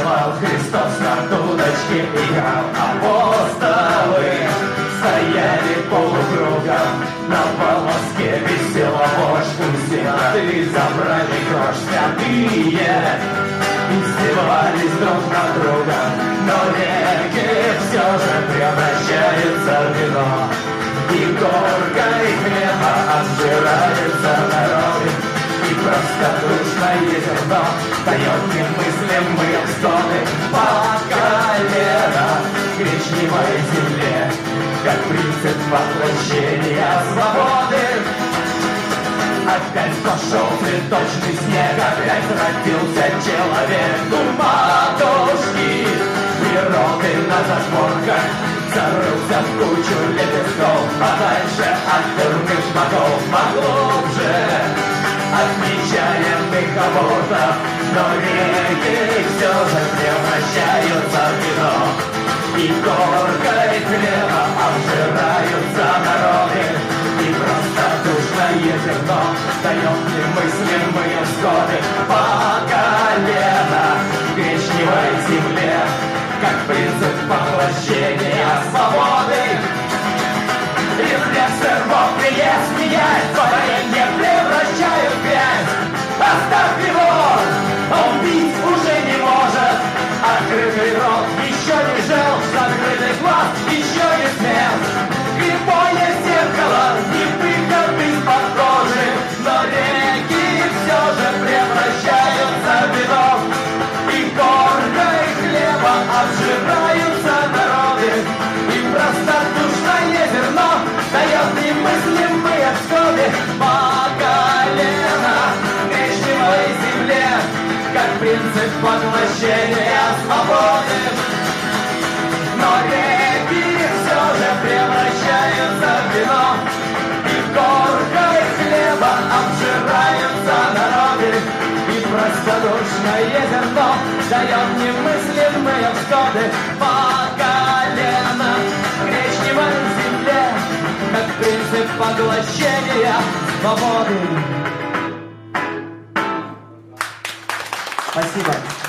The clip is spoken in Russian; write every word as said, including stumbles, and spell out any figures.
танцевал Христос на дудочке играл. Апостолы стояли полукругом, на полоске висела вождь. Усенаты забрали грош, святые издевались друг над другом. Но реки все же превращаются в вино, и горкой хлеба обжираются народы. И простодушное зерно дает немыслимые всходы по колено в гречневой земле, как принцип воплощения свободы. Опять пошел цветочный снег, опять родился человек. У матушки природы на задворках зарылся в кучу лепестков, подальше от дурных богов, поглубже от нечаянных абортов. Но реки все же превращаются в вино, и горкой хлеба обжираются народы. И простодушное зерно дает немыслимые всходы по колено в гречневой земле, как принцип поглощения свободы. Из леса мокрые смеясь, творенье превращают в грязь. Оставь его, он бить уже не может. Открытый рот еще не жил, закрытый глаз еще не смел. Кривое зеркало не выход из-под кожи, но реки все же превращаются в вино, и горкой хлеба обжираются народы. И простодушное зерно дает немыслимые всходы по колено в гречневой земле, как принцип поглощения свободы. Но реки все же превращаются в вино, и горкой хлеба обжираются народы. И простодушное зерно дает немыслимые всходы по колено в гречневой земле, как принцип поглощения свободы. Спасибо.